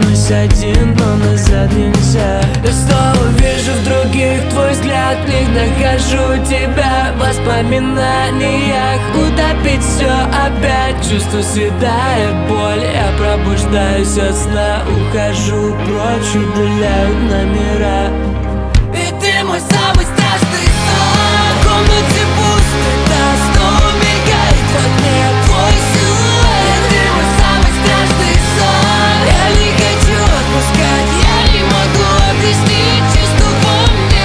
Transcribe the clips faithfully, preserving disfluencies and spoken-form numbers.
останусь один, но назад нельзя. Я снова вижу в других твой взгляд, в них нахожу тебя в воспоминаниях. Утопить все опять, чувство съедает боль. Я пробуждаюсь от сна, ухожу прочь, удаляю номера. И ты мой самый страшный сон. В комнате пусто, да снова мигает во тьме твой силуэт. И ты мой самый страшный сон. Я не хочу отпускать, я не могу объяснить чувство во мне.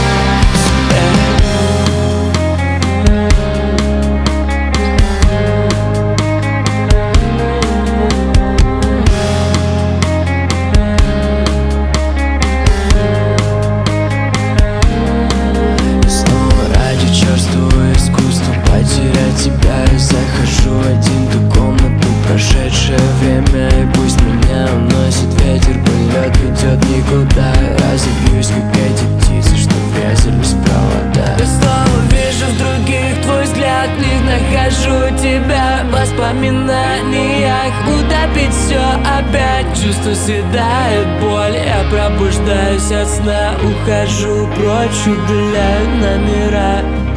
Тебя я захожу один в ту комнату, прошедшее время, и пусть меня уносит ветер, полет ведет никуда. Я разобьюсь, как эти птицы, что врезались в провода. Я снова вижу в других твой взгляд, в них нахожу тебя в воспоминаниях. Утопить все опять, чувство съедает боль. Я пробуждаюсь от сна, ухожу прочь, удаляю номера.